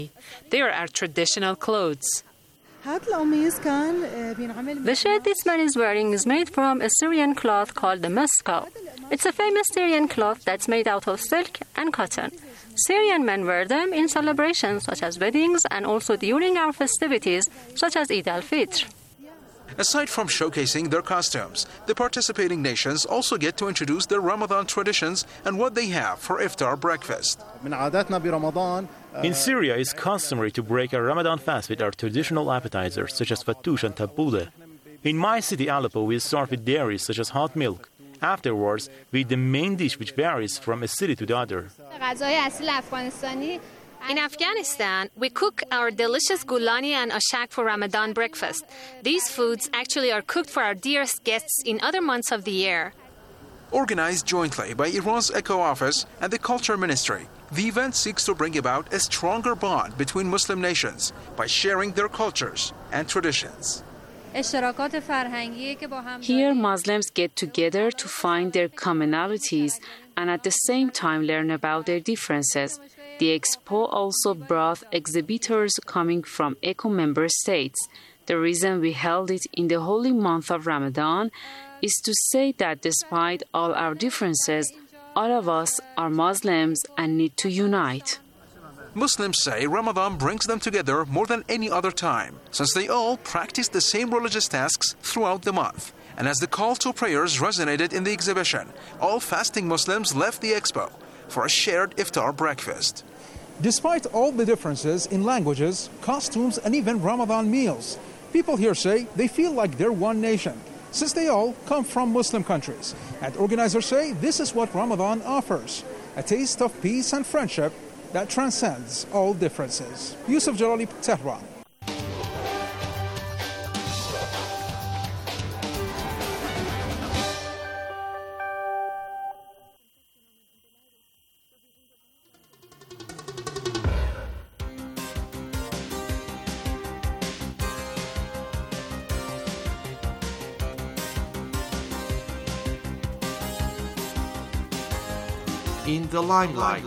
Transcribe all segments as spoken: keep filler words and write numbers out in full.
They are our traditional clothes. The shirt this man is wearing is made from a Syrian cloth called the muskal. It's a famous Syrian cloth that's made out of silk and cotton. Syrian men wear them in celebrations such as weddings and also during our festivities such as Eid al-Fitr. Aside from showcasing their costumes, the participating nations also get to introduce their Ramadan traditions and what they have for iftar breakfast. In Syria, it's customary to break our Ramadan fast with our traditional appetizers such as fattoush and tabbouleh. In my city, Aleppo, we start with dairies such as hot milk. Afterwards, we eat the main dish, which varies from a city to the other. In Afghanistan, we cook our delicious gulani and ashak for Ramadan breakfast. These foods actually are cooked for our dearest guests in other months of the year. Organized jointly by Iran's ECHO Office and the Culture Ministry, the event seeks to bring about a stronger bond between Muslim nations by sharing their cultures and traditions. Here, Muslims get together to find their commonalities and at the same time learn about their differences. The expo also brought exhibitors coming from ECHO member states. The reason we held it in the holy month of Ramadan is to say that despite all our differences, all of us are Muslims and need to unite. Muslims say Ramadan brings them together more than any other time, since they all practice the same religious tasks throughout the month. And as the call to prayers resonated in the exhibition, all fasting Muslims left the expo for a shared iftar breakfast. Despite all the differences in languages, costumes, and even Ramadan meals, people here say they feel like they're one nation, since they all come from Muslim countries. And organizers say this is what Ramadan offers, a taste of peace and friendship that transcends all differences. Yusuf Jalali, Tehran. In the limelight.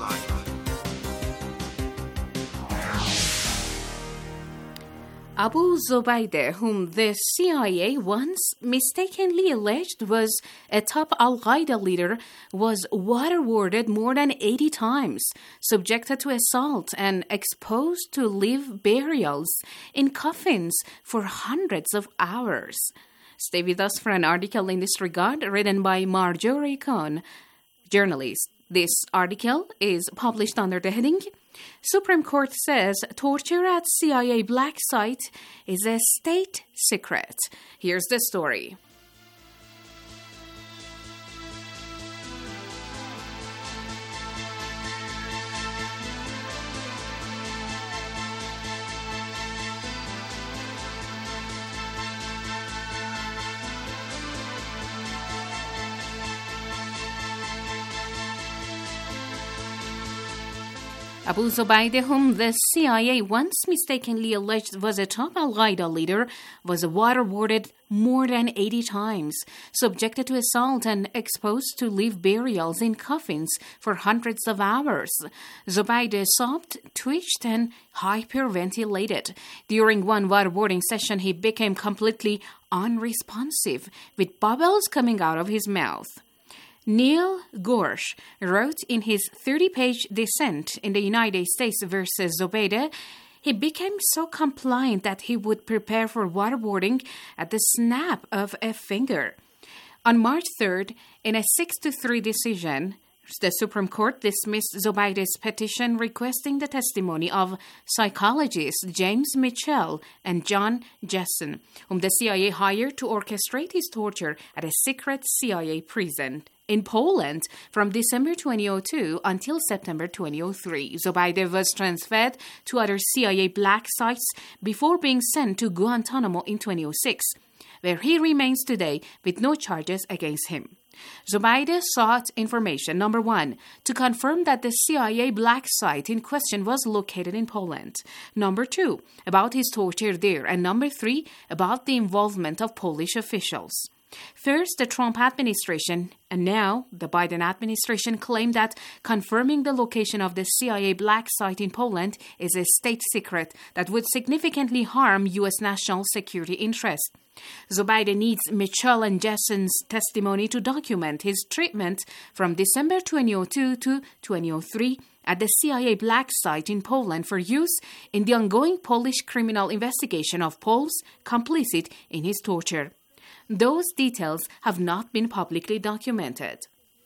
Abu Zubaydah, whom the C I A once mistakenly alleged was a top Al-Qaeda leader, was waterboarded more than eighty times, subjected to assault, and exposed to live burials in coffins for hundreds of hours. Stay with us for an article in this regard written by Marjorie Cohn, journalist. This article is published under the heading, Supreme Court says torture at C I A black site is a state secret. Here's the story. Abu Zubaydah, whom the C I A once mistakenly alleged was a top Al-Qaeda leader, was waterboarded more than eighty times, subjected to assault and exposed to live burials in coffins for hundreds of hours. Zubaydah sobbed, twitched, and hyperventilated. During one waterboarding session, he became completely unresponsive, with bubbles coming out of his mouth. Neil Gorsh wrote in his thirty-page dissent in the United States versus Zubaydah, he became so compliant that he would prepare for waterboarding at the snap of a finger. On March third, in a six to three decision, the Supreme Court dismissed Zubaydah's petition requesting the testimony of psychologists James Mitchell and John Jessen, whom the C I A hired to orchestrate his torture at a secret C I A prison in Poland from December twenty oh two until September twenty oh three. Zubaydah was transferred to other C I A black sites before being sent to Guantanamo in twenty oh six, where he remains today with no charges against him. Zubaydah sought information, number one, to confirm that the C I A black site in question was located in Poland, number two, about his torture there, and number three, about the involvement of Polish officials. First, the Trump administration, and now the Biden administration, claimed that confirming the location of the C I A black site in Poland is a state secret that would significantly harm U S national security interests. Zobaide needs Mitchell and Jessen's testimony to document his treatment from December twenty oh two to twenty oh three at the C I A black site in Poland for use in the ongoing Polish criminal investigation of Poles complicit in his torture. Those details have not been publicly documented.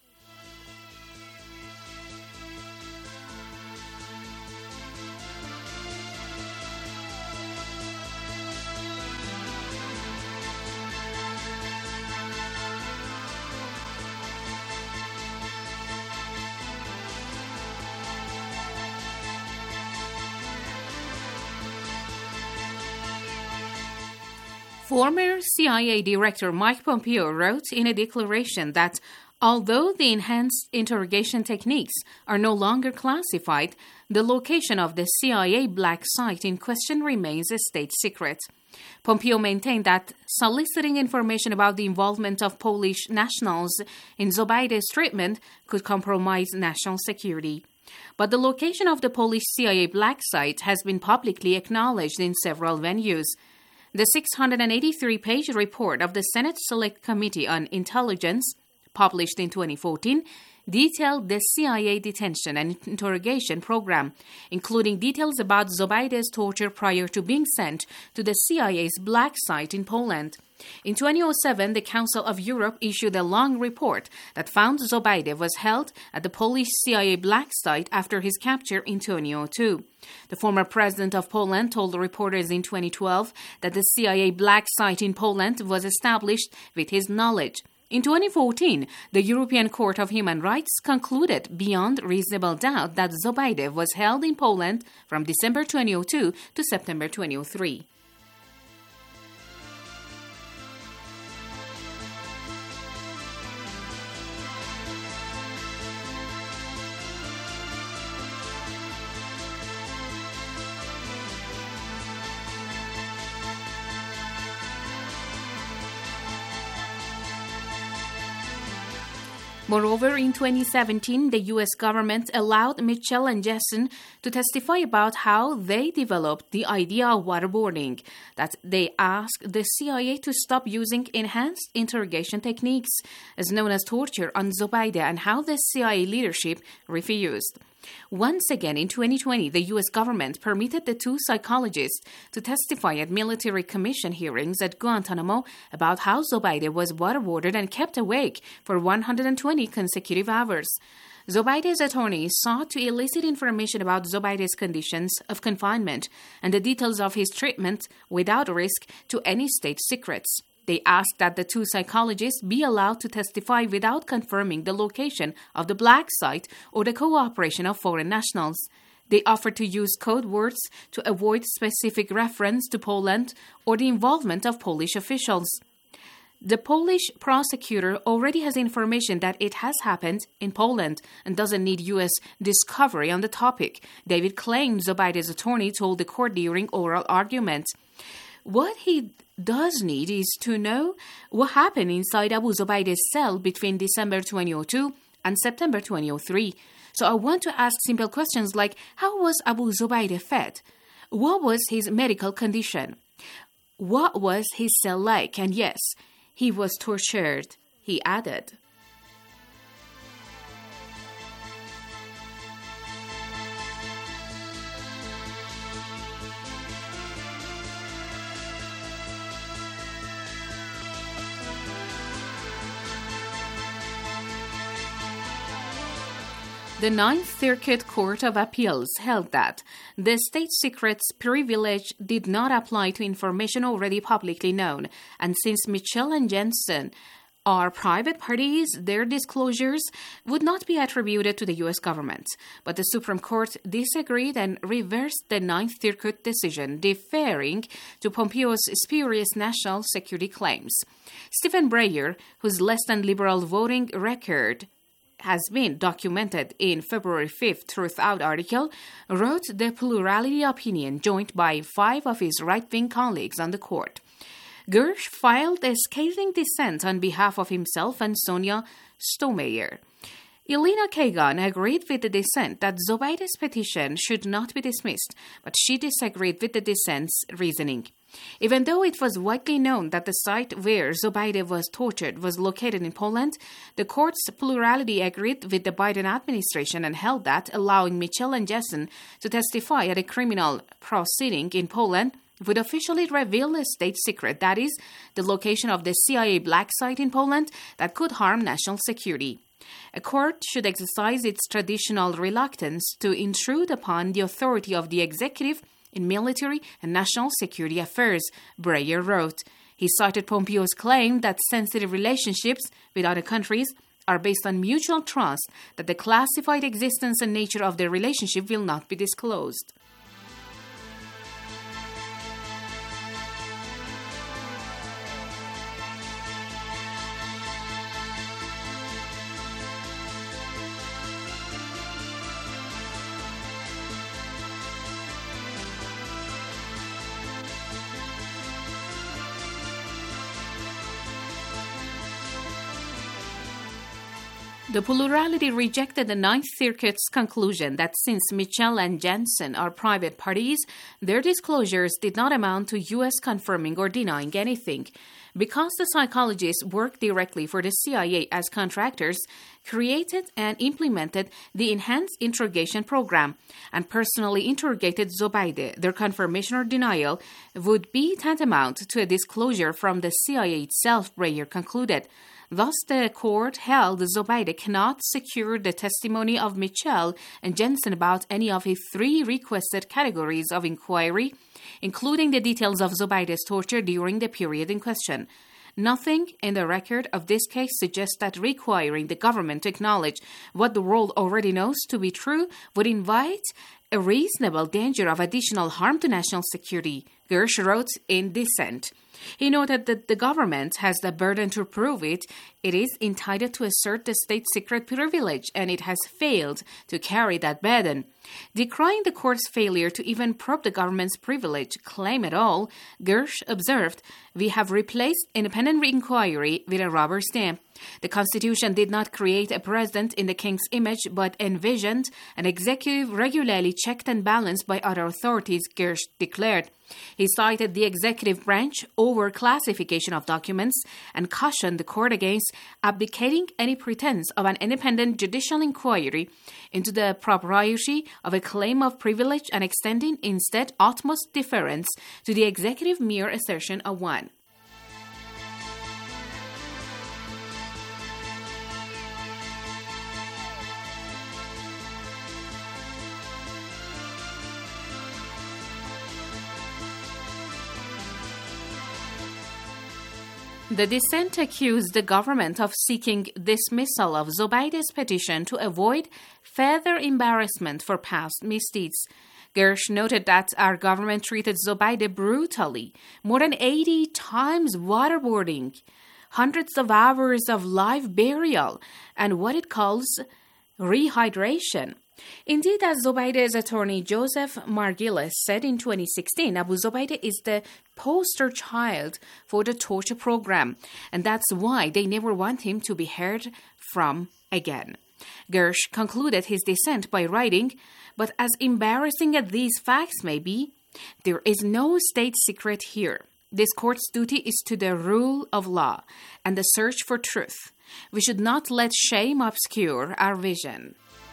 Former C I A Director Mike Pompeo wrote in a declaration that although the enhanced interrogation techniques are no longer classified, the location of the C I A black site in question remains a state secret. Pompeo maintained that soliciting information about the involvement of Polish nationals in Zobaide's treatment could compromise national security. But the location of the Polish C I A black site has been publicly acknowledged in several venues. The six hundred eighty-three page report of the Senate Select Committee on Intelligence, published in twenty fourteen, detailed the C I A detention and interrogation program, including details about Zobaide's torture prior to being sent to the C I A's black site in Poland. In twenty oh seven, the Council of Europe issued a long report that found Zobaide was held at the Polish C I A black site after his capture in twenty oh two. The former president of Poland told reporters in twenty twelve that the C I A black site in Poland was established with his knowledge. In twenty fourteen, the European Court of Human Rights concluded beyond reasonable doubt that Zobaide was held in Poland from December twenty oh two to September twenty oh three. Moreover, in twenty seventeen, the U S government allowed Mitchell and Jessen to testify about how they developed the idea of waterboarding, that they asked the C I A to stop using enhanced interrogation techniques, as known as torture, on Zobaide, and how the C I A leadership refused. Once again, in twenty twenty, the U S government permitted the two psychologists to testify at military commission hearings at Guantanamo about how Zobaide was waterboarded and kept awake for one hundred twenty consecutive hours. Zobaide's attorney sought to elicit information about Zobaide's conditions of confinement and the details of his treatment without risk to any state secrets. They asked that the two psychologists be allowed to testify without confirming the location of the black site or the cooperation of foreign nationals. They offered to use code words to avoid specific reference to Poland or the involvement of Polish officials. The Polish prosecutor already has information that it has happened in Poland and doesn't need U S discovery on the topic, David claimed, Zobaide's attorney told the court during oral argument. What he does need is to know what happened inside Abu Zobaide's cell between December twenty oh two and September twenty oh three. So I want to ask simple questions like, how was Abu Zobaide fed? What was his medical condition? What was his cell like? And yes, he was tortured, he added. The Ninth Circuit Court of Appeals held that the state secrets privilege did not apply to information already publicly known, and since Mitchell and Jessen are private parties, their disclosures would not be attributed to the U S government. But the Supreme Court disagreed and reversed the Ninth Circuit decision, deferring to Pompeo's spurious national security claims. Stephen Breyer, whose less than liberal voting record has been documented in February fifth Truthout article, wrote the plurality opinion joined by five of his right-wing colleagues on the court. Gersh filed a scathing dissent on behalf of himself and Sonia Stomeyer. Elena Kagan agreed with the dissent that Zobaide's petition should not be dismissed, but she disagreed with the dissent's reasoning. Even though it was widely known that the site where Zobaide was tortured was located in Poland, the court's plurality agreed with the Biden administration and held that allowing Mitchell and Jensen to testify at a criminal proceeding in Poland would officially reveal a state secret, that is, the location of the C I A black site in Poland that could harm national security. A court should exercise its traditional reluctance to intrude upon the authority of the executive in military and national security affairs, Breyer wrote. He cited Pompeo's claim that sensitive relationships with other countries are based on mutual trust that the classified existence and nature of the relationship will not be disclosed. The plurality rejected the Ninth Circuit's conclusion that since Mitchell and Jensen are private parties, their disclosures did not amount to U S confirming or denying anything. Because the psychologists worked directly for the C I A as contractors, created and implemented the Enhanced Interrogation Program, and personally interrogated Zobaide, their confirmation or denial would be tantamount to a disclosure from the C I A itself, Breyer concluded. Thus, the court held Zobaide cannot secure the testimony of Mitchell and Jensen about any of his three requested categories of inquiry, including the details of Zobaide's torture during the period in question. Nothing in the record of this case suggests that requiring the government to acknowledge what the world already knows to be true would invite a reasonable danger of additional harm to national security, Gersh wrote in dissent. He noted that the government has the burden to prove it. It is entitled to assert the state secret privilege, and it has failed to carry that burden. Decrying the court's failure to even probe the government's privilege claim at all, Gersh observed, "We have replaced independent inquiry with a rubber stamp. The Constitution did not create a president in the king's image, but envisioned an executive regularly checked and balanced by other authorities," Gersh declared. He cited the executive branch over classification of documents and cautioned the court against abdicating any pretense of an independent judicial inquiry into the propriety of a claim of privilege and extending instead utmost deference to the executive mere assertion of one. The dissent accused the government of seeking dismissal of Zobaide's petition to avoid further embarrassment for past misdeeds. Gersh noted that our government treated Zobaide brutally, more than eighty times waterboarding, hundreds of hours of live burial, and what it calls rehydration. Indeed, as Zobaide's attorney Joseph Margilis said in twenty sixteen, Abu Zobaide is the poster child for the torture program, and that's why they never want him to be heard from again. Gersh concluded his dissent by writing, "But as embarrassing as these facts may be, there is no state secret here. This court's duty is to the rule of law and the search for truth. We should not let shame obscure our vision."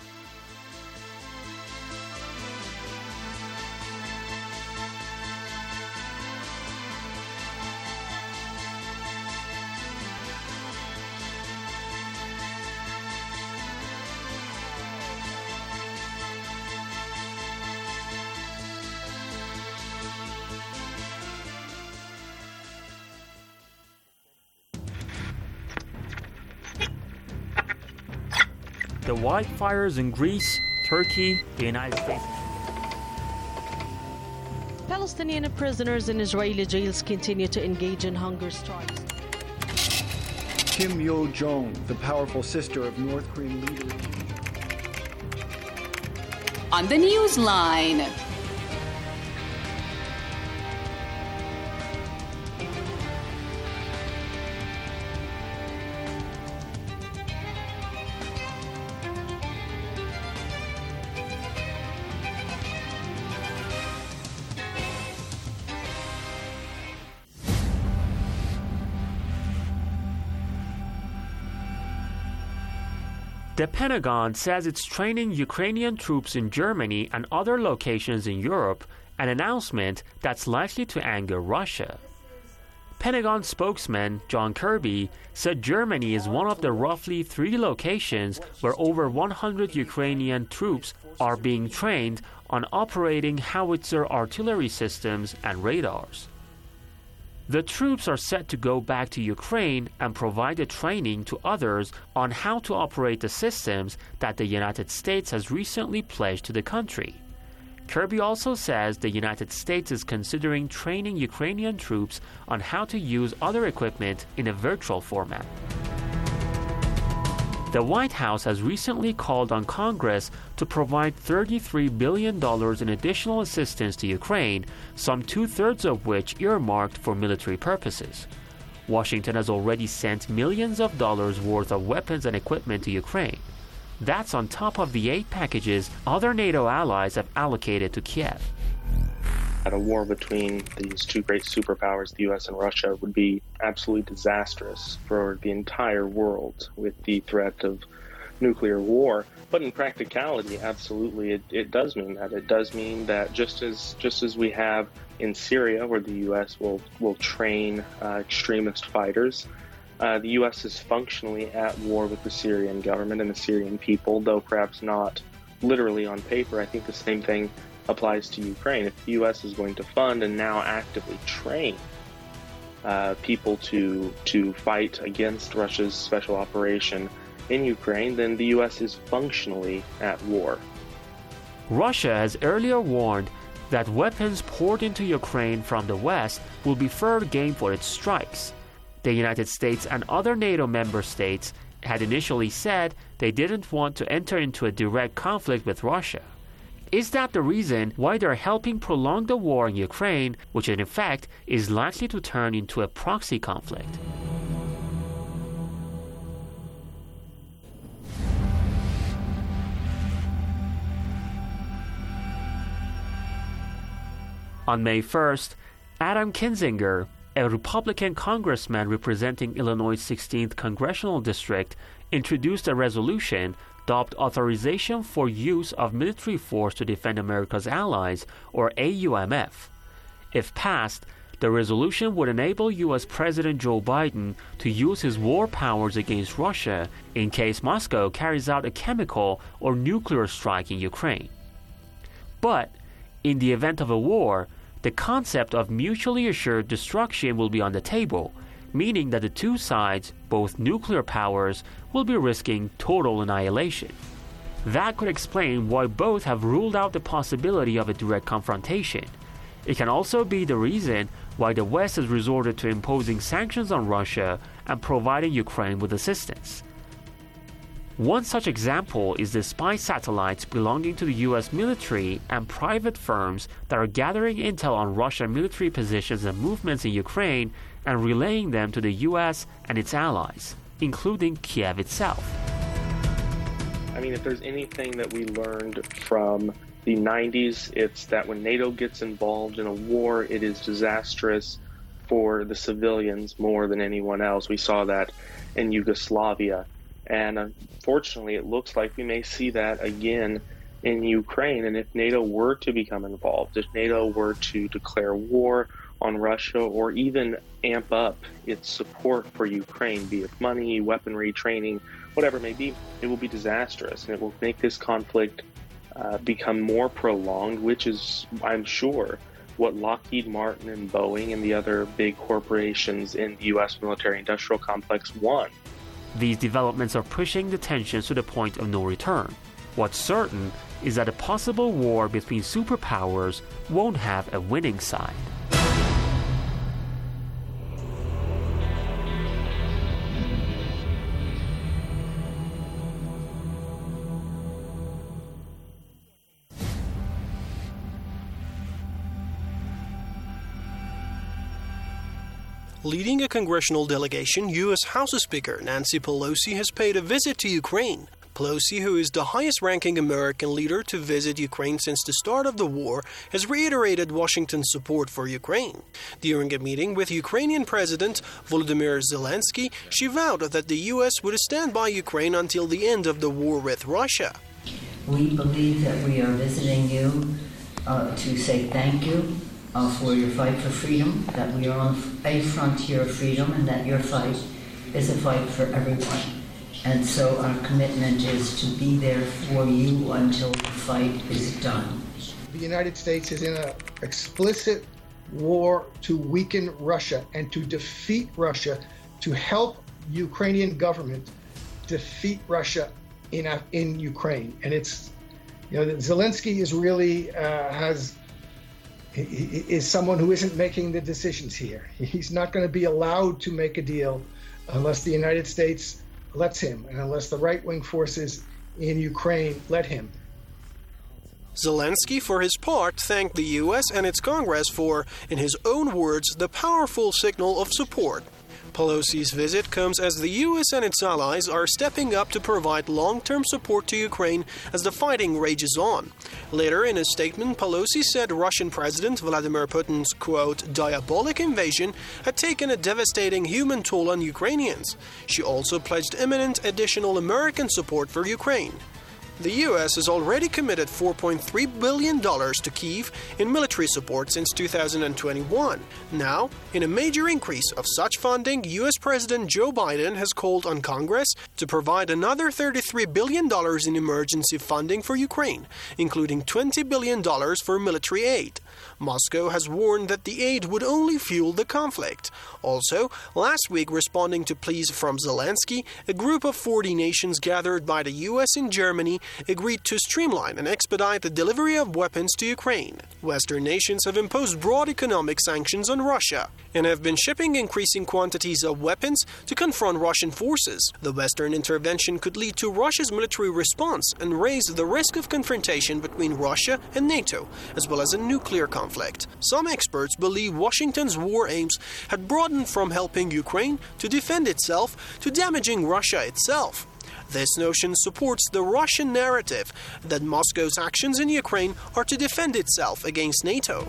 The wildfires in Greece, Turkey, the United States. Palestinian prisoners in Israeli jails continue to engage in hunger strikes. Kim Yo-jong, the powerful sister of North Korean leader. On the Newsline. The Pentagon says it's training Ukrainian troops in Germany and other locations in Europe, an announcement that's likely to anger Russia. Pentagon spokesman John Kirby said Germany is one of the roughly three locations where over one hundred Ukrainian troops are being trained on operating howitzer artillery systems and radars. The troops are set to go back to Ukraine and provide the training to others on how to operate the systems that the United States has recently pledged to the country. Kirby also says the United States is considering training Ukrainian troops on how to use other equipment in a virtual format. The White House has recently called on Congress to provide thirty-three billion dollars in additional assistance to Ukraine, some two-thirds of which earmarked for military purposes. Washington has already sent millions of dollars worth of weapons and equipment to Ukraine. That's on top of the eight packages other NATO allies have allocated to Kiev. A war between these two great superpowers, the U S and Russia, would be absolutely disastrous for the entire world with the threat of nuclear war. But in practicality, absolutely, it, it does mean that. It does mean that just as just as we have in Syria, where the U S will, will train uh, extremist fighters, Uh, the U S is functionally at war with the Syrian government and the Syrian people, though perhaps not literally on paper. I think the same thing applies to Ukraine. If the U S is going to fund and now actively train uh, people to to fight against Russia's special operation in Ukraine, then the U S is functionally at war. Russia has earlier warned that weapons poured into Ukraine from the West will be fair game for its strikes. The United States and other NATO member states had initially said they didn't want to enter into a direct conflict with Russia. Is that the reason why they're helping prolong the war in Ukraine, which in effect is likely to turn into a proxy conflict? On May first, Adam Kinzinger, a Republican congressman representing Illinois' sixteenth Congressional District, introduced a resolution dubbed Authorization for Use of Military Force to Defend America's Allies, or A U M F. If passed, the resolution would enable U S President Joe Biden to use his war powers against Russia in case Moscow carries out a chemical or nuclear strike in Ukraine. But, in the event of a war, the concept of mutually assured destruction will be on the table, meaning that the two sides, both nuclear powers, will be risking total annihilation. That could explain why both have ruled out the possibility of a direct confrontation. It can also be the reason why the West has resorted to imposing sanctions on Russia and providing Ukraine with assistance. One such example is the spy satellites belonging to the U S military and private firms that are gathering intel on Russian military positions and movements in Ukraine and relaying them to the U S and its allies, including Kiev itself. I mean, if there's anything that we learned from the nineties, it's that when NATO gets involved in a war, it is disastrous for the civilians more than anyone else. We saw that in Yugoslavia. And unfortunately, it looks like we may see that again in Ukraine. And if NATO were to become involved, if NATO were to declare war on Russia or even amp up its support for Ukraine, be it money, weaponry, training, whatever it may be, it will be disastrous. And it will make this conflict uh, become more prolonged, which is, I'm sure, what Lockheed Martin and Boeing and the other big corporations in the U S military-industrial complex want. These developments are pushing the tensions to the point of no return. What's certain is that a possible war between superpowers won't have a winning side. Leading a congressional delegation, U S House Speaker Nancy Pelosi has paid a visit to Ukraine. Pelosi, who is the highest-ranking American leader to visit Ukraine since the start of the war, has reiterated Washington's support for Ukraine. During a meeting with Ukrainian President Volodymyr Zelensky, she vowed that the U S would stand by Ukraine until the end of the war with Russia. We believe that we are visiting you uh, to say thank you uh, for your fight for freedom, that we are on a frontier of freedom, and that your fight is a fight for everyone. And so our commitment is to be there for you until the fight is done. The United States is in an explicit war to weaken Russia and to defeat Russia, to help Ukrainian government defeat Russia in in Ukraine. And it's, you know, Zelensky is really uh, has is someone who isn't making the decisions here. He's not going to be allowed to make a deal unless the United States lets him, and unless the right-wing forces in Ukraine let him. Zelensky, for his part, thanked the U S and its Congress for, in his own words, the powerful signal of support. Pelosi's visit comes as the U S and its allies are stepping up to provide long-term support to Ukraine as the fighting rages on. Later in a statement, Pelosi said Russian President Vladimir Putin's, quote, diabolic invasion had taken a devastating human toll on Ukrainians. She also pledged imminent additional American support for Ukraine. The U S has already committed four point three billion dollars to Kyiv in military support since two thousand twenty-one. Now, in a major increase of such funding, U S President Joe Biden has called on Congress to provide another thirty-three billion dollars in emergency funding for Ukraine, including twenty billion dollars for military aid. Moscow has warned that the aid would only fuel the conflict. Also, last week, responding to pleas from Zelensky, a group of forty nations gathered by the U S in Germany agreed to streamline and expedite the delivery of weapons to Ukraine. Western nations have imposed broad economic sanctions on Russia and have been shipping increasing quantities of weapons to confront Russian forces. The Western intervention could lead to Russia's military response and raise the risk of confrontation between Russia and NATO, as well as a nuclear conflict. Some experts believe Washington's war aims had broadened from helping Ukraine to defend itself to damaging Russia itself. This notion supports the Russian narrative that Moscow's actions in Ukraine are to defend itself against NATO.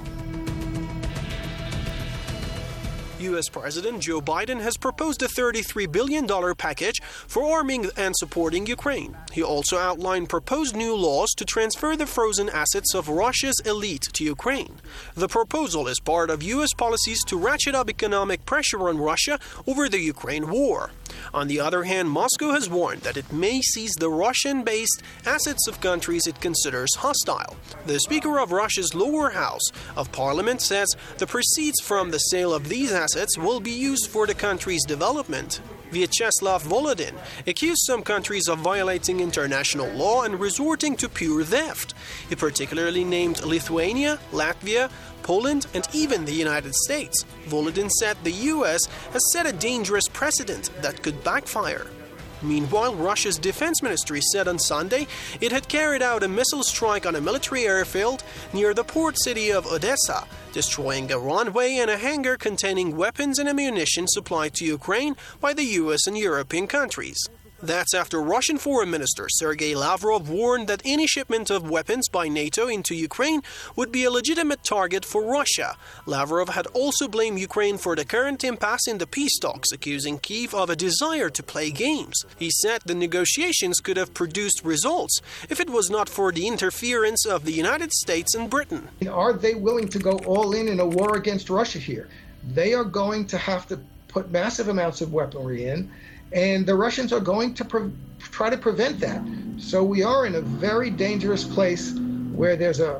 U S President Joe Biden has proposed a thirty-three billion dollars package for arming and supporting Ukraine. He also outlined proposed new laws to transfer the frozen assets of Russia's elite to Ukraine. The proposal is part of U S policies to ratchet up economic pressure on Russia over the Ukraine war. On the other hand, Moscow has warned that it may seize the Russian-based assets of countries it considers hostile. The Speaker of Russia's lower house of parliament says the proceeds from the sale of these assets will be used for the country's development. Vyacheslav Volodin accused some countries of violating international law and resorting to pure theft. He particularly named Lithuania, Latvia, Poland, and even the United States. Volodin said the U S has set a dangerous precedent that could backfire. Meanwhile, Russia's defense ministry said on Sunday it had carried out a missile strike on a military airfield near the port city of Odessa, destroying a runway and a hangar containing weapons and ammunition supplied to Ukraine by the U S and European countries. That's after Russian Foreign Minister Sergei Lavrov warned that any shipment of weapons by NATO into Ukraine would be a legitimate target for Russia. Lavrov had also blamed Ukraine for the current impasse in the peace talks, accusing Kyiv of a desire to play games. He said the negotiations could have produced results if it was not for the interference of the United States and Britain. Are they willing to go all in in a war against Russia here? They are going to have to put massive amounts of weaponry in, and the Russians are going to pre- try to prevent that. So we are in a very dangerous place where there's a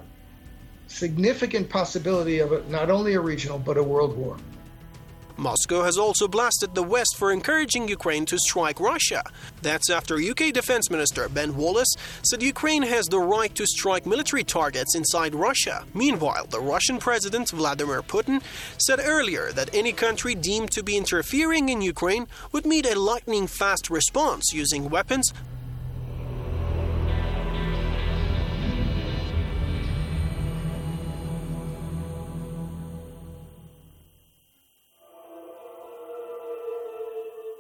significant possibility of a, not only a regional, but a world war. Moscow has also blasted the West for encouraging Ukraine to strike Russia. That's after U K Defense Minister Ben Wallace said Ukraine has the right to strike military targets inside Russia. Meanwhile, the Russian President Vladimir Putin said earlier that any country deemed to be interfering in Ukraine would meet a lightning-fast response using weapons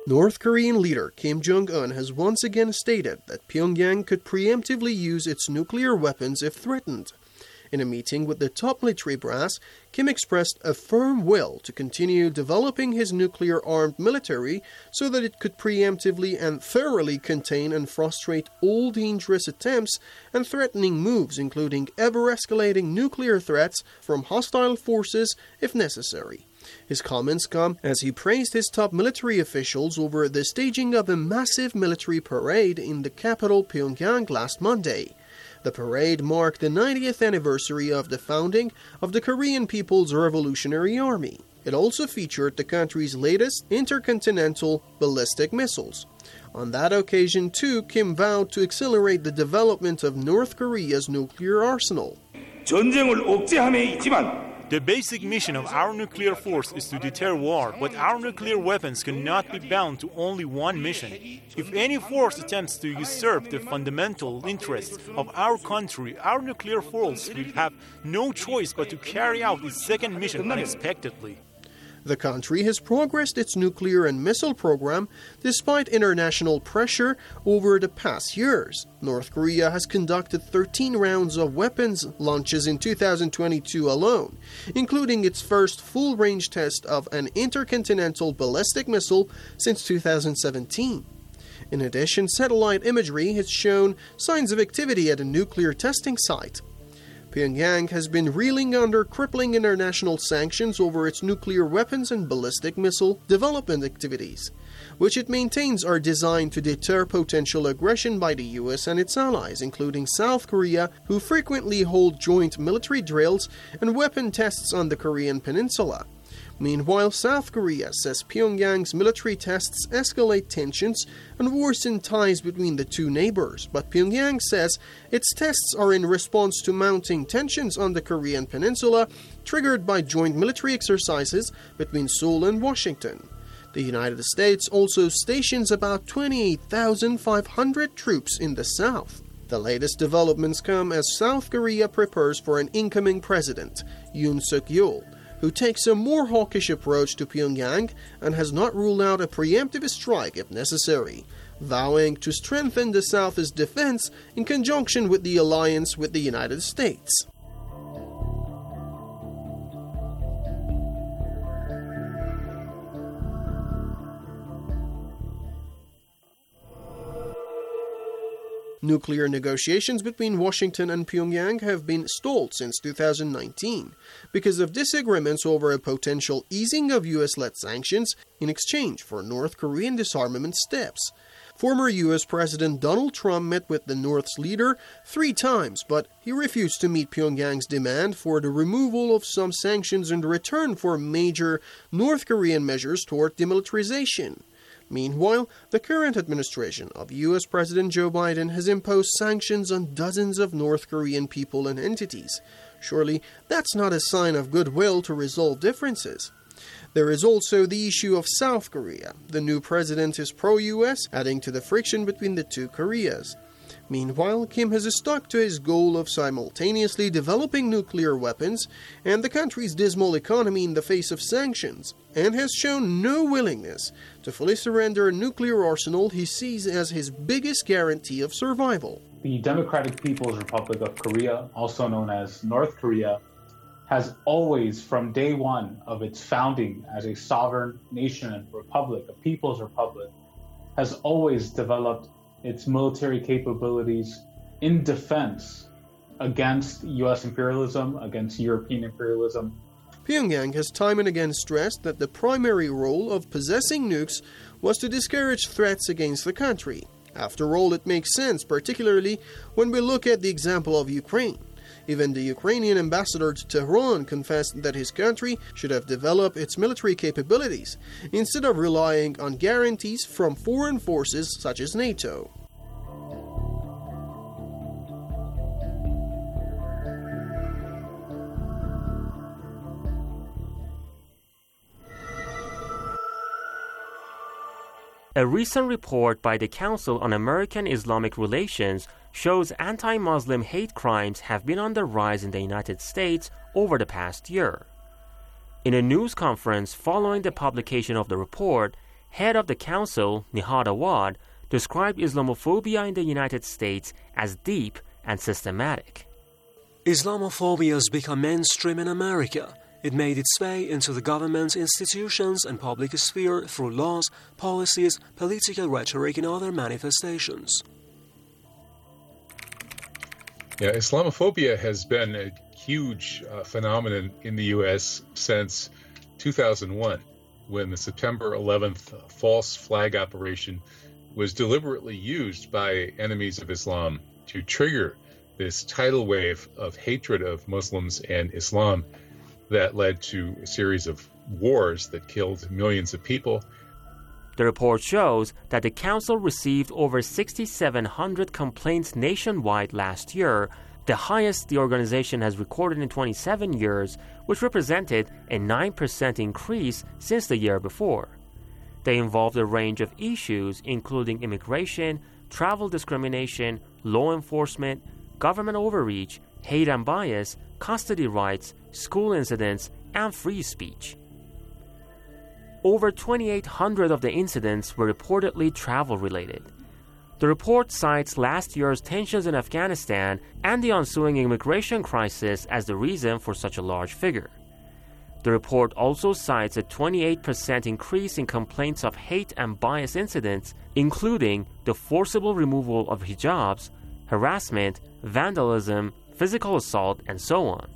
North Korean leader Kim Jong-un has once again stated that Pyongyang could preemptively use its nuclear weapons if threatened. In a meeting with the top military brass, Kim expressed a firm will to continue developing his nuclear-armed military so that it could preemptively and thoroughly contain and frustrate all dangerous attempts and threatening moves, including ever-escalating nuclear threats from hostile forces if necessary. His comments come as he praised his top military officials over the staging of a massive military parade in the capital Pyongyang last Monday. The parade marked the ninetieth anniversary of the founding of the Korean People's Revolutionary Army. It also featured the country's latest intercontinental ballistic missiles. On that occasion, too, Kim vowed to accelerate the development of North Korea's nuclear arsenal. 전쟁을 억제함에 있지만 The basic mission of our nuclear force is to deter war, but our nuclear weapons cannot be bound to only one mission. If any force attempts to usurp the fundamental interests of our country, our nuclear force will have no choice but to carry out its second mission unexpectedly. The country has progressed its nuclear and missile program despite international pressure over the past years. North Korea has conducted thirteen rounds of weapons launches in two thousand twenty-two alone, including its first full-range test of an intercontinental ballistic missile since two thousand seventeen. In addition, satellite imagery has shown signs of activity at a nuclear testing site. Pyongyang has been reeling under crippling international sanctions over its nuclear weapons and ballistic missile development activities, which it maintains are designed to deter potential aggression by the U S and its allies, including South Korea, who frequently hold joint military drills and weapon tests on the Korean peninsula. Meanwhile, South Korea says Pyongyang's military tests escalate tensions and worsen ties between the two neighbors, but Pyongyang says its tests are in response to mounting tensions on the Korean peninsula triggered by joint military exercises between Seoul and Washington. The United States also stations about twenty-eight thousand five hundred troops in the south. The latest developments come as South Korea prepares for an incoming president, Yoon Suk-yeol, who takes a more hawkish approach to Pyongyang and has not ruled out a preemptive strike if necessary, vowing to strengthen the South's defense in conjunction with the alliance with the United States. Nuclear negotiations between Washington and Pyongyang have been stalled since two thousand nineteen because of disagreements over a potential easing of U S-led sanctions in exchange for North Korean disarmament steps. Former U S President Donald Trump met with the North's leader three times, but he refused to meet Pyongyang's demand for the removal of some sanctions in return for major North Korean measures toward demilitarization. Meanwhile, the current administration of U S President Joe Biden has imposed sanctions on dozens of North Korean people and entities. Surely, that's not a sign of goodwill to resolve differences. There is also the issue of South Korea. The new president is pro-U S, adding to the friction between the two Koreas. Meanwhile, Kim has stuck to his goal of simultaneously developing nuclear weapons and the country's dismal economy in the face of sanctions, and has shown no willingness to fully surrender a nuclear arsenal he sees as his biggest guarantee of survival. The Democratic People's Republic of Korea, also known as North Korea, has always, from day one of its founding as a sovereign nation and republic, a people's republic, has always developed its military capabilities in defense against U S imperialism, against European imperialism. Pyongyang has time and again stressed that the primary role of possessing nukes was to discourage threats against the country. After all, it makes sense, particularly when we look at the example of Ukraine. Even the Ukrainian ambassador to Tehran confessed that his country should have developed its military capabilities instead of relying on guarantees from foreign forces such as NATO. A recent report by the Council on American-Islamic Relations shows anti-Muslim hate crimes have been on the rise in the United States over the past year. In a news conference following the publication of the report, head of the council, Nihad Awad, described Islamophobia in the United States as deep and systematic. Islamophobia has become mainstream in America. It made its way into the government, institutions, and public sphere through laws, policies, political rhetoric, and other manifestations. Yeah, Islamophobia has been a huge uh, phenomenon in the U S since two thousand one, when the September eleventh false flag operation was deliberately used by enemies of Islam to trigger this tidal wave of hatred of Muslims and Islam that led to a series of wars that killed millions of people. The report shows that the council received over six thousand seven hundred complaints nationwide last year, the highest the organization has recorded in twenty-seven years, which represented a nine percent increase since the year before. They involved a range of issues, including immigration, travel discrimination, law enforcement, government overreach, hate and bias, custody rights, school incidents, and free speech. Over twenty-eight hundred of the incidents were reportedly travel-related. The report cites last year's tensions in Afghanistan and the ensuing immigration crisis as the reason for such a large figure. The report also cites a twenty-eight percent increase in complaints of hate and bias incidents, including the forcible removal of hijabs, harassment, vandalism, physical assault, and so on.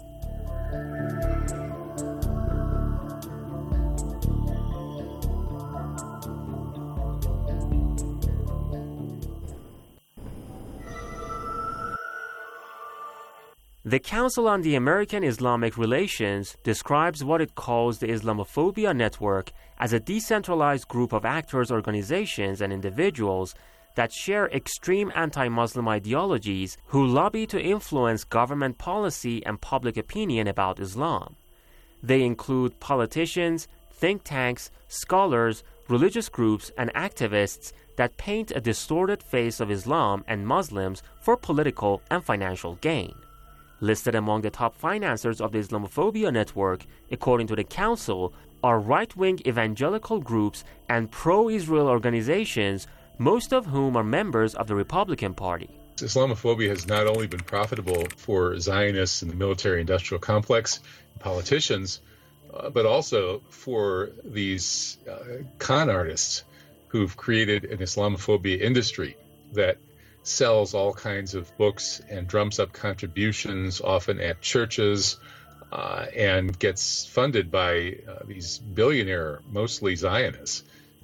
The Council on the American Islamic Relations describes what it calls the Islamophobia Network as a decentralized group of actors, organizations, and individuals that share extreme anti-Muslim ideologies who lobby to influence government policy and public opinion about Islam. They include politicians, think tanks, scholars, religious groups, and activists that paint a distorted face of Islam and Muslims for political and financial gain. Listed among the top financiers of the Islamophobia Network, according to the Council, are right-wing evangelical groups and pro-Israel organizations, most of whom are members of the Republican Party. Islamophobia has not only been profitable for Zionists and the military-industrial complex, and politicians, uh, but also for these uh, con artists who've created an Islamophobia industry that sells all kinds of books and drums up contributions, often at churches, uh, and gets funded by uh, these billionaire, mostly Zionists.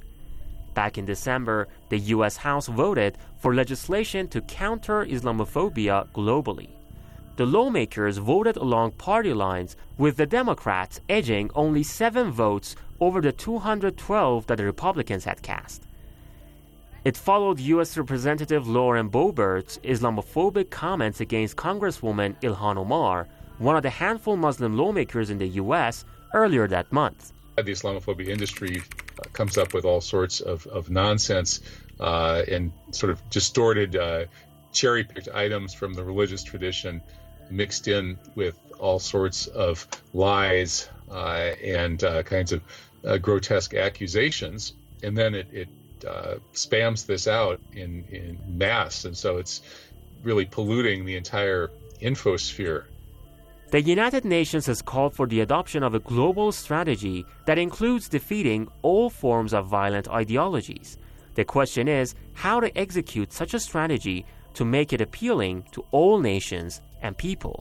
Back in December, the U S House voted for legislation to counter Islamophobia globally. The lawmakers voted along party lines, with the Democrats edging only seven votes over the two hundred twelve that the Republicans had cast. It followed U S Representative Lauren Boebert's Islamophobic comments against Congresswoman Ilhan Omar, one of the handful Muslim lawmakers in the U S, earlier that month. The Islamophobia industry uh, comes up with all sorts of, of nonsense uh, and sort of distorted, uh, cherry-picked items from the religious tradition mixed in with all sorts of lies uh, and uh, kinds of uh, grotesque accusations. And then it, it Uh, spams this out in, in mass, and so it's really polluting the entire infosphere. The United Nations has called for the adoption of a global strategy that includes defeating all forms of violent ideologies. The question is how to execute such a strategy to make it appealing to all nations and people.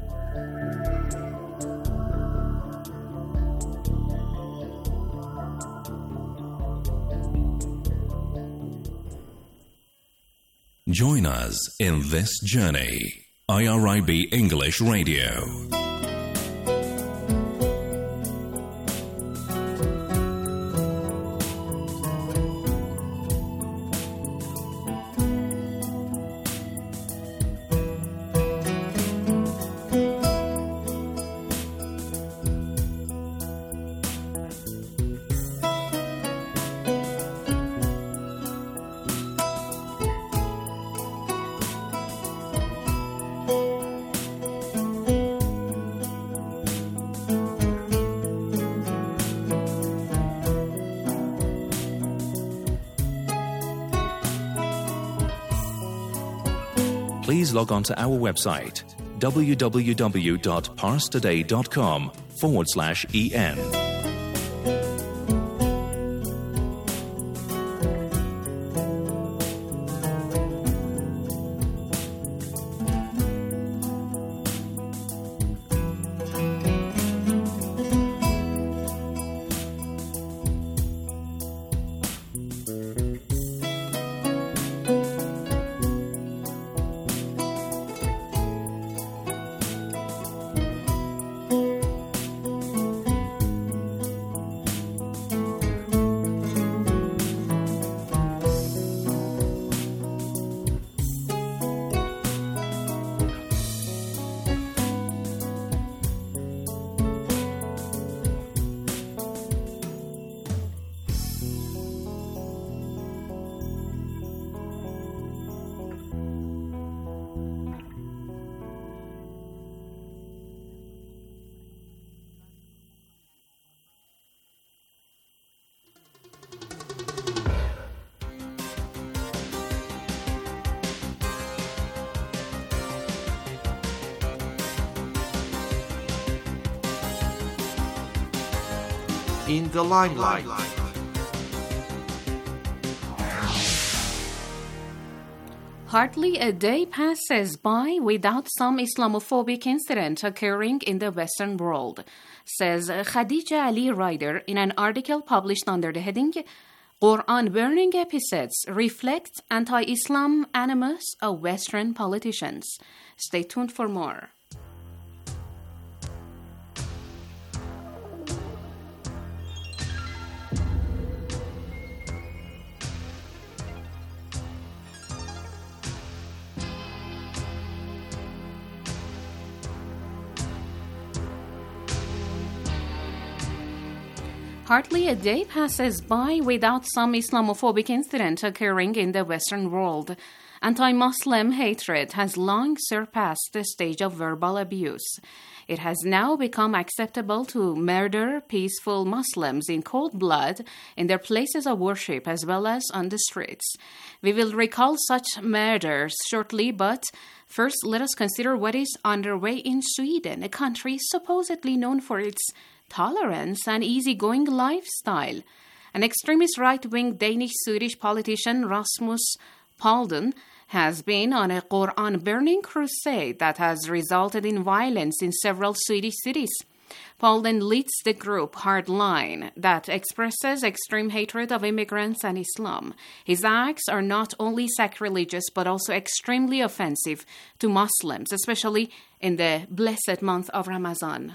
Join us in this journey. I R I B English Radio. please log on to our website www.parstoday.com forward slash en. In the limelight. Hardly a day passes by without some Islamophobic incident occurring in the Western world, says Khadija Ali Ryder in an article published under the heading Quran burning episodes reflect anti-Islam animus of Western politicians. Stay tuned for more. Hardly a day passes by without some Islamophobic incident occurring in the Western world. Anti-Muslim hatred has long surpassed the stage of verbal abuse. It has now become acceptable to murder peaceful Muslims in cold blood in their places of worship as well as on the streets. We will recall such murders shortly, but first let us consider what is underway in Sweden, a country supposedly known for its tolerance and easygoing lifestyle. An extremist right-wing Danish-Swedish politician, Rasmus Paludan, has been on a Quran-burning crusade that has resulted in violence in several Swedish cities. Paludan leads the group Hardline that expresses extreme hatred of immigrants and Islam. His acts are not only sacrilegious but also extremely offensive to Muslims, especially in the blessed month of Ramadan.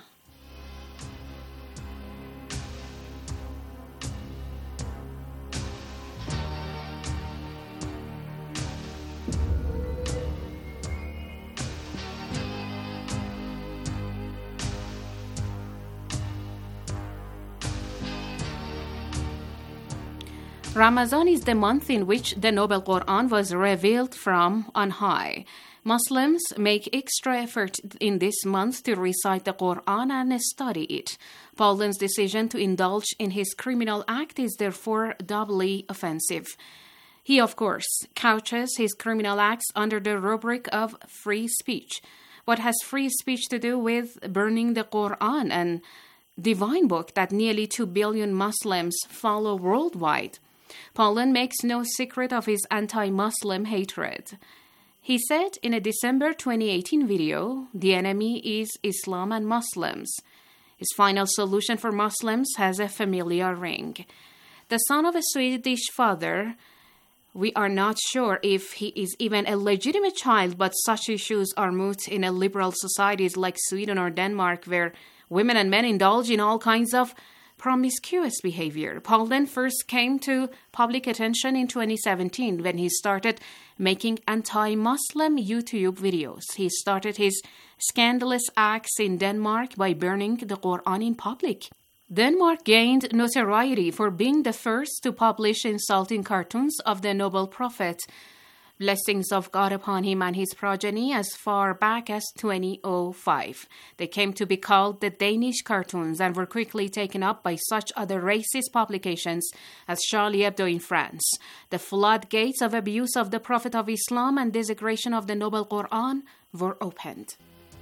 Ramadan is the month in which the Noble Quran was revealed from on high. Muslims make extra effort in this month to recite the Quran and study it. Paludan's decision to indulge in his criminal act is therefore doubly offensive. He, of course, couches his criminal acts under the rubric of free speech. What has free speech to do with burning the Quran, an divine book that nearly two billion Muslims follow worldwide? Paludan makes no secret of his anti-Muslim hatred. He said in a December twenty eighteen video, "The enemy is Islam and Muslims." His final solution for Muslims has a familiar ring. The son of a Swedish father, we are not sure if he is even a legitimate child, but such issues are moot in a liberal societies like Sweden or Denmark, where women and men indulge in all kinds of promiscuous behavior. Paludan first came to public attention in twenty seventeen when he started making anti-Muslim YouTube videos. He started his scandalous acts in Denmark by burning the Quran in public. Denmark gained notoriety for being the first to publish insulting cartoons of the noble prophet blessings of God upon him and his progeny as far back as twenty oh five. They came to be called the Danish cartoons and were quickly taken up by such other racist publications as Charlie Hebdo in France. The floodgates of abuse of the Prophet of Islam and desecration of the Noble Quran were opened.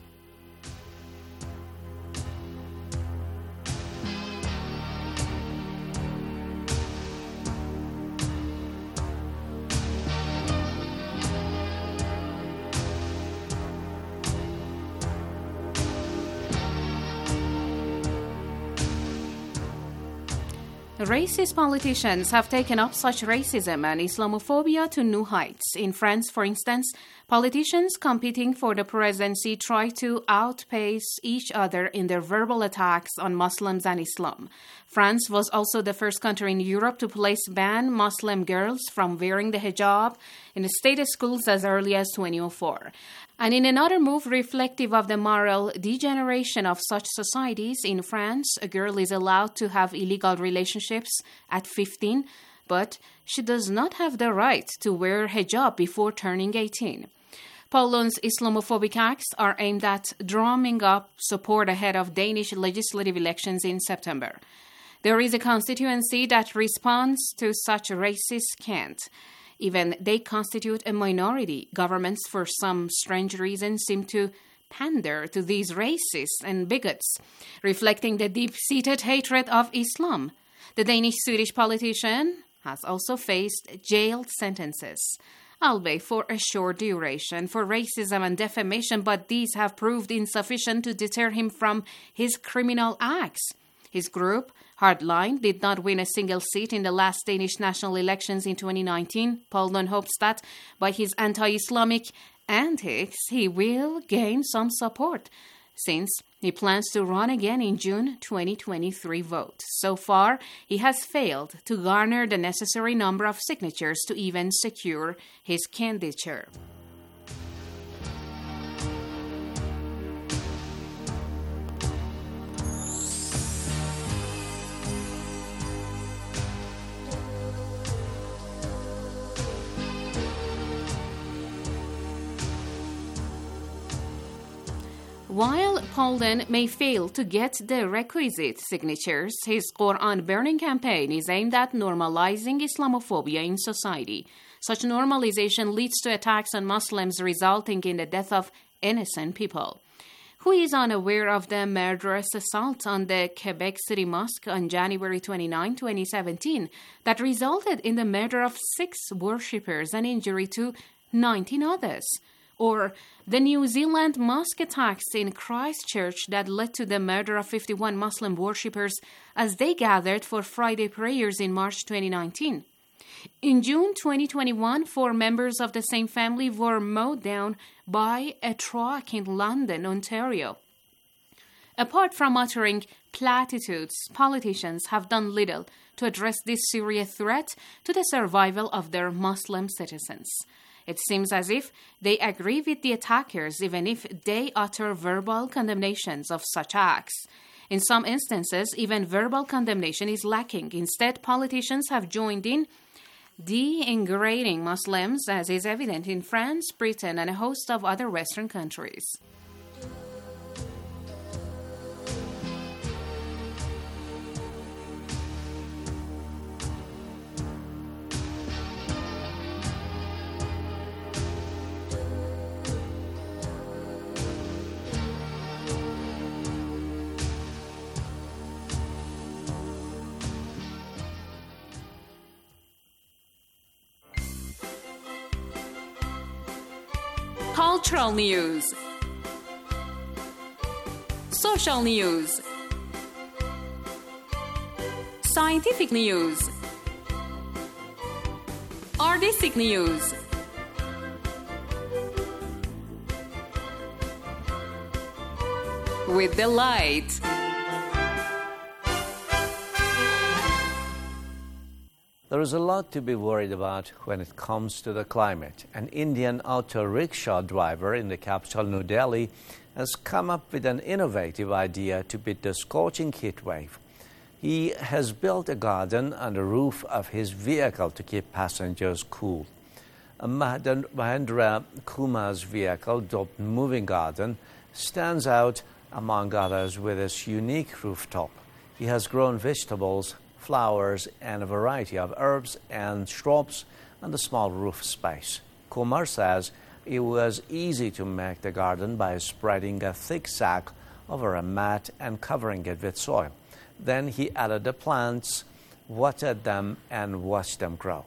Racist politicians have taken up such racism and Islamophobia to new heights. In France, for instance, politicians competing for the presidency try to outpace each other in their verbal attacks on Muslims and Islam. France was also the first country in Europe to place ban Muslim girls from wearing the hijab in the state schools as early as twenty oh four. And in another move reflective of the moral degeneration of such societies, in France, a girl is allowed to have illegal relationships at fifteen, but she does not have the right to wear hijab before turning eighteen. Poland's Islamophobic acts are aimed at drumming up support ahead of Danish legislative elections in September. There is a constituency that responds to such racist cant. Even they constitute a minority. Governments, for some strange reason, seem to pander to these racists and bigots, reflecting the deep-seated hatred of Islam. The Danish-Swedish politician has also faced jail sentences, albeit for a short duration, for racism and defamation, but these have proved insufficient to deter him from his criminal acts. His group, Hardline, did not win a single seat in the last Danish national elections in twenty nineteen. Poland hopes that by his anti-Islamic antics, he will gain some support, since he plans to run again in June twenty twenty-three vote. So far, he has failed to garner the necessary number of signatures to even secure his candidature. While Poland may fail to get the requisite signatures, his Quran burning campaign is aimed at normalizing Islamophobia in society. Such normalization leads to attacks on Muslims, resulting in the death of innocent people. Who is unaware of the murderous assault on the Quebec City Mosque on January twenty-ninth, twenty seventeen, that resulted in the murder of six worshippers and injury to nineteen others? Or the New Zealand mosque attacks in Christchurch that led to the murder of fifty-one Muslim worshippers as they gathered for Friday prayers in March twenty nineteen. In June twenty twenty-one, four members of the same family were mowed down by a truck in London, Ontario. Apart from uttering platitudes, politicians have done little to address this serious threat to the survival of their Muslim citizens. It seems as if they agree with the attackers, even if they utter verbal condemnations of such acts. In some instances, even verbal condemnation is lacking. Instead, politicians have joined in de-ingraining Muslims, as is evident in France, Britain, and a host of other Western countries. Cultural news, social news, scientific news, artistic news, with the light. There is a lot to be worried about when it comes to the climate. An Indian auto rickshaw driver in the capital, New Delhi, has come up with an innovative idea to beat the scorching heat wave. He has built a garden on the roof of his vehicle to keep passengers cool. Mahendra Kumar's vehicle, dubbed Moving Garden, stands out among others with its unique rooftop. He has grown vegetables, flowers, and a variety of herbs and shrubs on the small roof space. Kumar says it was easy to make the garden by spreading a thick sack over a mat and covering it with soil. Then he added the plants, watered them, and watched them grow.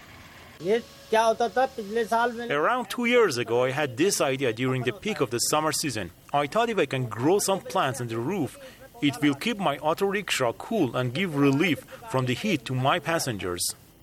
Around two years ago, I had this idea during the peak of the summer season. I thought if I can grow some plants on the roof, it will keep my auto rickshaw cool and give relief from the heat to my passengers.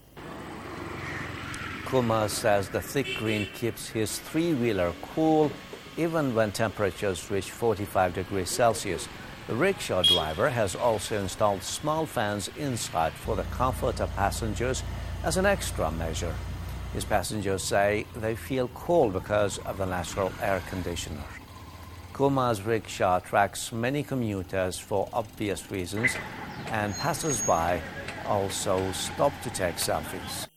Kumar says the thick green keeps his three-wheeler cool even when temperatures reach forty-five degrees Celsius. The rickshaw driver has also installed small fans inside for the comfort of passengers as an extra measure. His passengers say they feel cold because of the natural air conditioner. Kumar's rickshaw attracts many commuters for obvious reasons, and passers-by also stop to take selfies.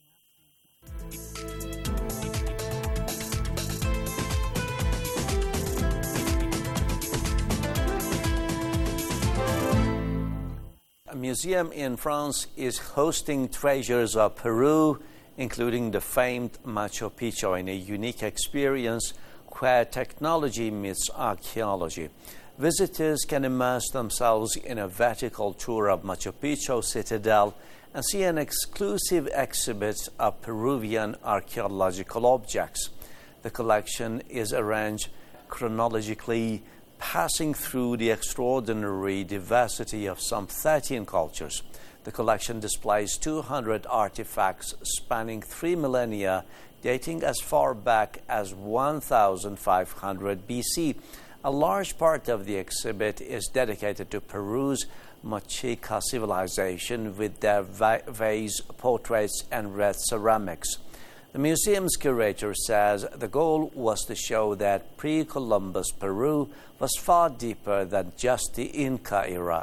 A museum in France is hosting treasures of Peru, including the famed Machu Picchu, in a unique experience where technology meets archaeology. Visitors can immerse themselves in a vertical tour of Machu Picchu Citadel and see an exclusive exhibit of Peruvian archaeological objects. The collection is arranged chronologically, passing through the extraordinary diversity of some thirteen cultures. The collection displays two hundred artifacts spanning three millennia, dating as far back as one thousand five hundred B C. A large part of the exhibit is dedicated to Peru's Mexica civilization with their vase, portraits, and red ceramics. The museum's curator says the goal was to show that pre-Columbus Peru was far deeper than just the Inca era.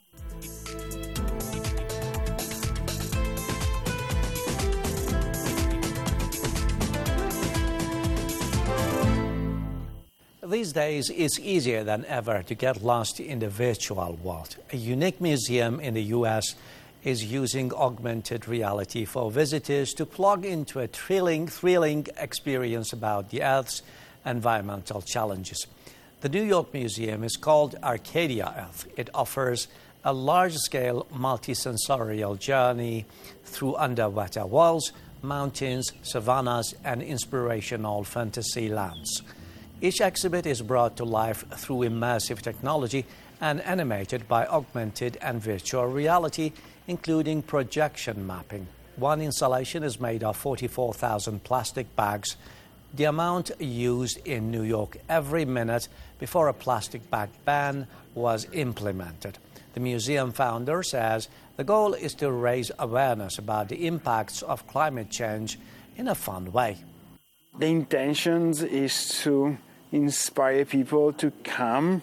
These days, it's easier than ever to get lost in the virtual world. A unique museum in the U S is using augmented reality for visitors to plug into a thrilling, thrilling experience about the Earth's environmental challenges. The New York Museum is called Arcadia Earth. It offers a large-scale, multi-sensorial journey through underwater worlds, mountains, savannas, and inspirational fantasy lands. Each exhibit is brought to life through immersive technology and animated by augmented and virtual reality, including projection mapping. One installation is made of forty-four thousand plastic bags, the amount used in New York every minute before a plastic bag ban was implemented. The museum founder says the goal is to raise awareness about the impacts of climate change in a fun way. The intention is to inspire people to come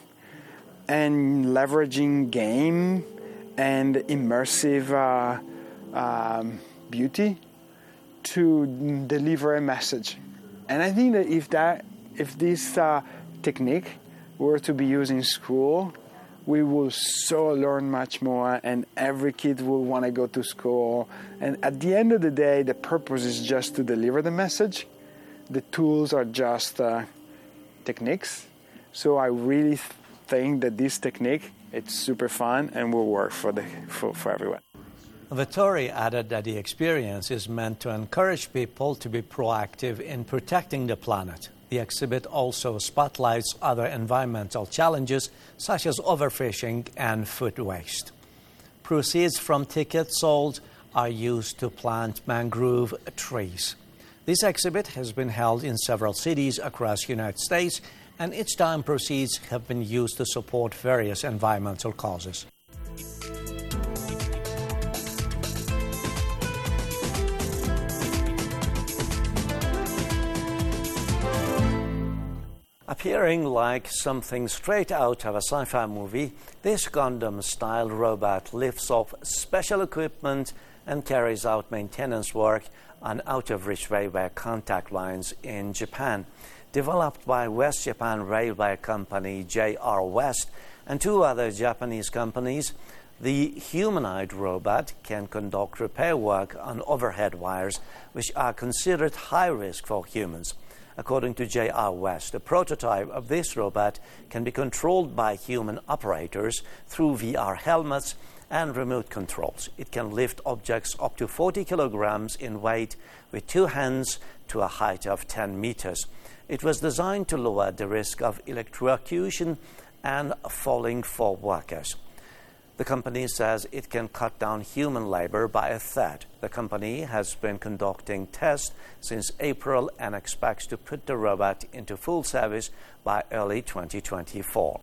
and leveraging game and immersive uh, um, beauty to deliver a message. And I think that if that if this uh, technique were to be used in school, we will so learn much more, and every kid will want to go to school. And at the end of the day, the purpose is just to deliver the message. The tools are just uh, techniques. So I really think that this technique, it's super fun and will work for the for, for everyone. Vittori added that the experience is meant to encourage people to be proactive in protecting the planet. The exhibit also spotlights other environmental challenges such as overfishing and food waste. Proceeds from tickets sold are used to plant mangrove trees. This exhibit has been held in several cities across the United States, and each time proceeds have been used to support various environmental causes. Appearing like something straight out of a sci-fi movie, this Gundam-style robot lifts off special equipment and carries out maintenance work on out-of-reach railway contact lines in Japan. Developed by West Japan Railway Company J R West and two other Japanese companies, the humanoid robot can conduct repair work on overhead wires, which are considered high risk for humans. According to J R West, a prototype of this robot can be controlled by human operators through V R helmets and remote controls. It can lift objects up to forty kilograms in weight with two hands to a height of ten meters. It was designed to lower the risk of electrocution and falling for workers. The company says it can cut down human labor by a third. The company has been conducting tests since April and expects to put the robot into full service by early twenty twenty-four.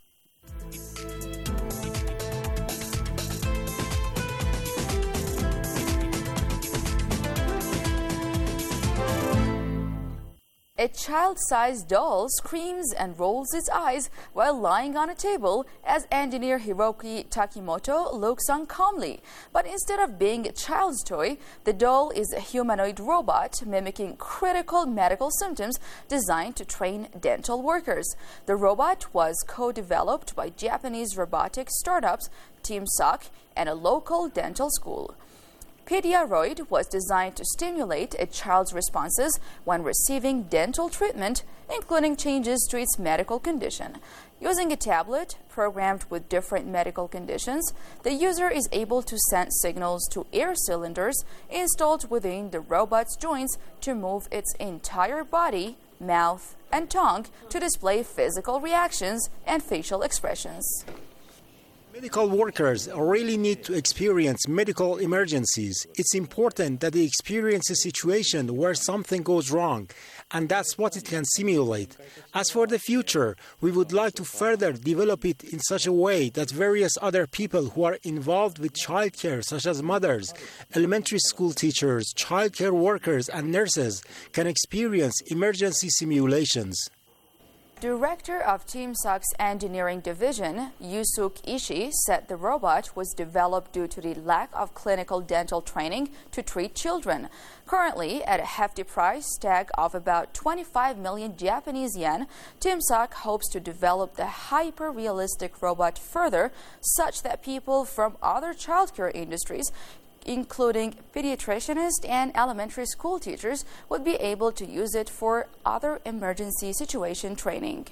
A child-sized doll screams and rolls its eyes while lying on a table as engineer Hiroki Takimoto looks on calmly. But instead of being a child's toy, the doll is a humanoid robot mimicking critical medical symptoms designed to train dental workers. The robot was co-developed by Japanese robotic startups Team Sock and a local dental school. Pediaroid was designed to stimulate a child's responses when receiving dental treatment, including changes to its medical condition. Using a tablet programmed with different medical conditions, the user is able to send signals to air cylinders installed within the robot's joints to move its entire body, mouth, and tongue to display physical reactions and facial expressions. Medical workers really need to experience medical emergencies. It's important that they experience a situation where something goes wrong, and that's what it can simulate. As for the future, we would like to further develop it in such a way that various other people who are involved with childcare, such as mothers, elementary school teachers, childcare workers, and nurses, can experience emergency simulations. Director of Team Sock's engineering division, Yusuk Ishii, said the robot was developed due to the lack of clinical dental training to treat children. Currently, at a hefty price tag of about twenty-five million Japanese yen, Team Sock hopes to develop the hyper-realistic robot further, such that people from other childcare industries, including pediatricians and elementary school teachers, would be able to use it for other emergency situation training.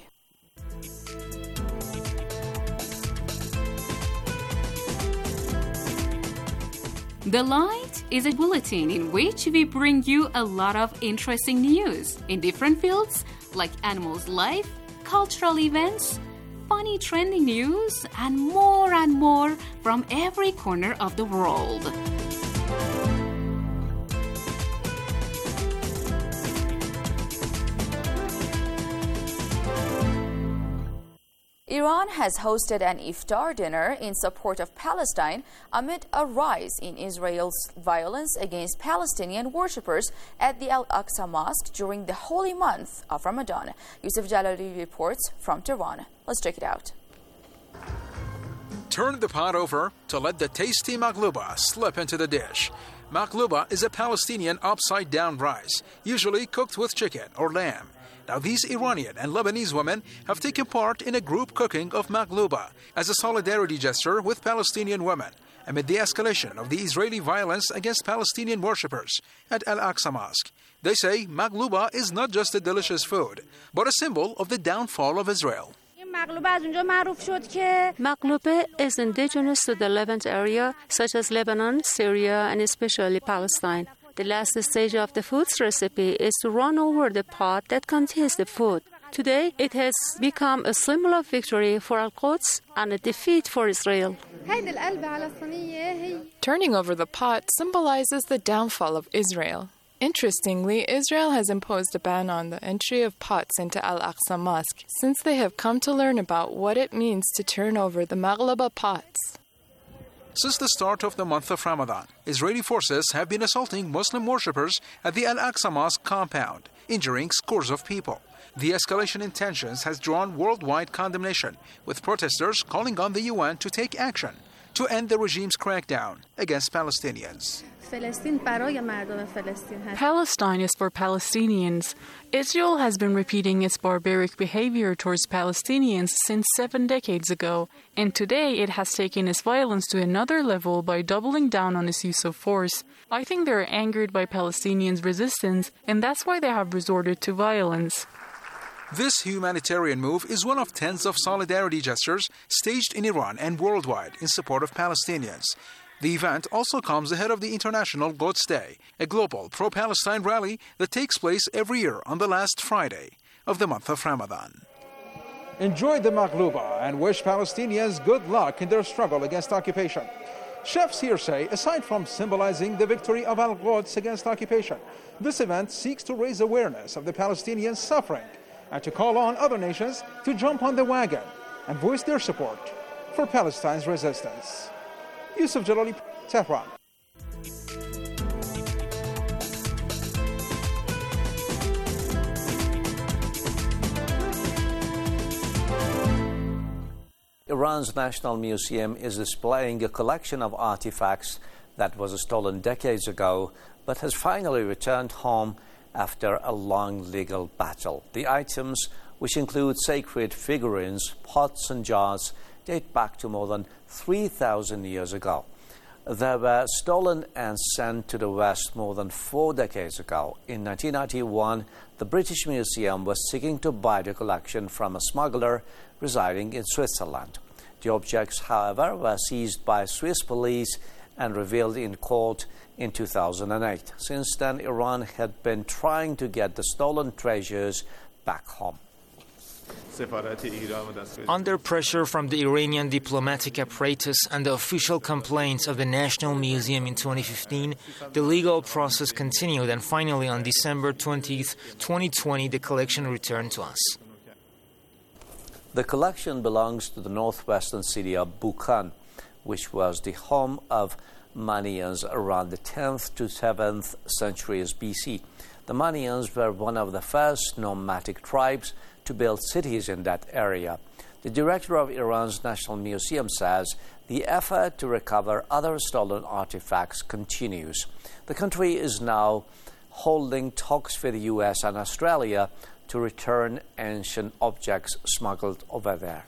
The Light is a bulletin in which we bring you a lot of interesting news in different fields like animals' life, cultural events, funny trending news, and more and more from every corner of the world. Iran has hosted an iftar dinner in support of Palestine amid a rise in Israel's violence against Palestinian worshippers at the Al-Aqsa Mosque during the holy month of Ramadan. Yusuf Jalali reports from Tehran. Let's check it out. Turn the pot over to let the tasty maghluba slip into the dish. Maghluba is a Palestinian upside-down rice, usually cooked with chicken or lamb. Now, these Iranian and Lebanese women have taken part in a group cooking of maghluba as a solidarity gesture with Palestinian women amid the escalation of the Israeli violence against Palestinian worshippers at Al-Aqsa Mosque. They say maghluba is not just a delicious food, but a symbol of the downfall of Israel. Maghluba is indigenous to the Levant area, such as Lebanon, Syria, and especially Palestine. The last stage of the food's recipe is to run over the pot that contains the food. Today, it has become a symbol of victory for Al-Quds and a defeat for Israel. Turning over the pot symbolizes the downfall of Israel. Interestingly, Israel has imposed a ban on the entry of pots into Al-Aqsa Mosque since they have come to learn about what it means to turn over the maghluba pots. Since the start of the month of Ramadan, Israeli forces have been assaulting Muslim worshippers at the Al-Aqsa Mosque compound, injuring scores of people. The escalation in tensions has drawn worldwide condemnation, with protesters calling on the U N to take action. to end the regime's crackdown against Palestinians. Palestine is for Palestinians. Israel has been repeating its barbaric behavior towards Palestinians since seven decades ago, and today it has taken its violence to another level by doubling down on its use of force. I think they are angered by Palestinians' resistance, and that's why they have resorted to violence. This humanitarian move is one of tens of solidarity gestures staged in Iran and worldwide in support of Palestinians. The event also comes ahead of the International Quds Day, a global pro-Palestine rally that takes place every year on the last Friday of the month of Ramadan. Enjoy the Maghluba and wish Palestinians good luck in their struggle against occupation. Chefs here say, aside from symbolizing the victory of Al-Quds against occupation, this event seeks to raise awareness of the Palestinians' suffering and to call on other nations to jump on the wagon and voice their support for Palestine's resistance. Yusuf Jalali, Tehran. Iran's National Museum is displaying a collection of artifacts that was stolen decades ago but has finally returned home after a long legal battle. The items, which include sacred figurines, pots and jars, date back to more than three thousand years ago. They were stolen and sent to the West more than four decades ago. In nineteen ninety-one, the British Museum was seeking to buy the collection from a smuggler residing in Switzerland. The objects, however, were seized by Swiss police and revealed in court in two thousand eight. Since then, Iran had been trying to get the stolen treasures back home. Under pressure from the Iranian diplomatic apparatus and the official complaints of the National Museum in twenty fifteen, the legal process continued, and finally on December twentieth, twenty twenty, the collection returned to us. The collection belongs to the northwestern city of Bukhan, which was the home of Manians around the tenth to seventh centuries B C. The Manians were one of the first nomadic tribes to build cities in that area. The director of Iran's National Museum says the effort to recover other stolen artifacts continues. The country is now holding talks with the U S and Australia to return ancient objects smuggled over there.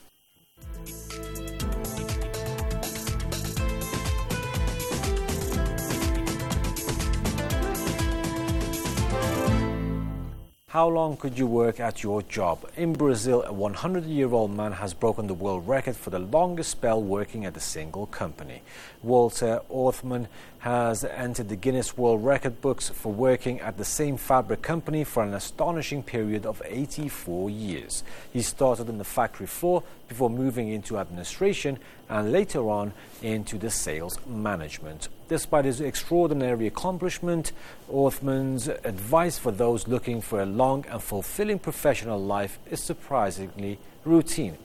How long could you work at your job? In Brazil, a one hundred year old man has broken the world record for the longest spell working at a single company. Walter Orthman has entered the Guinness World Record books for working at the same fabric company for an astonishing period of eighty-four years. He started on the factory floor before moving into administration and later on into the sales management. Despite his extraordinary accomplishment, Orthman's advice for those looking for a long and fulfilling professional life is surprisingly routine.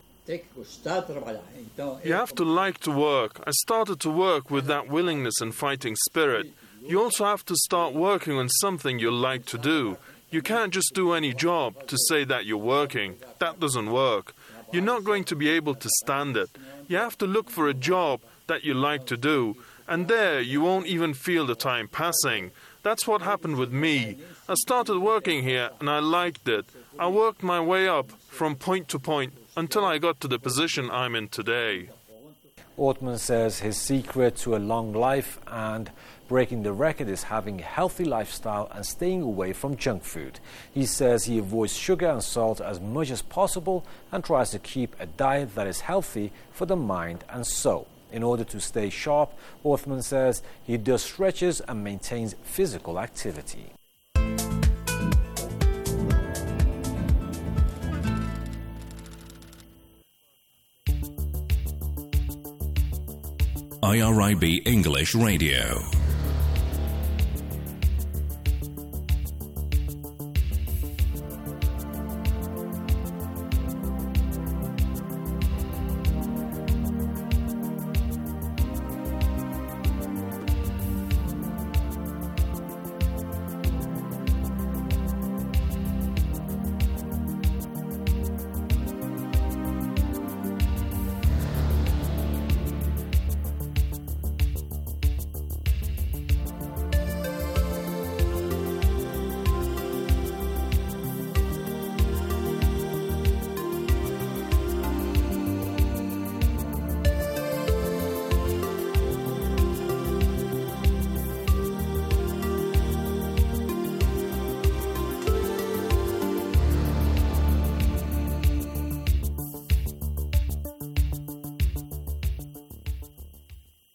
You have to like to work. I started to work with that willingness and fighting spirit. You also have to start working on something you like to do. You can't just do any job to say that you're working. That doesn't work. You're not going to be able to stand it. You have to look for a job that you like to do, and there you won't even feel the time passing. That's what happened with me. I started working here and I liked it. I worked my way up from point to point until I got to the position I'm in today. Orthman says his secret to a long life and breaking the record is having a healthy lifestyle and staying away from junk food. He says he avoids sugar and salt as much as possible and tries to keep a diet that is healthy for the mind and soul. In order to stay sharp, Orthman says he does stretches and maintains physical activity. I R I B English Radio.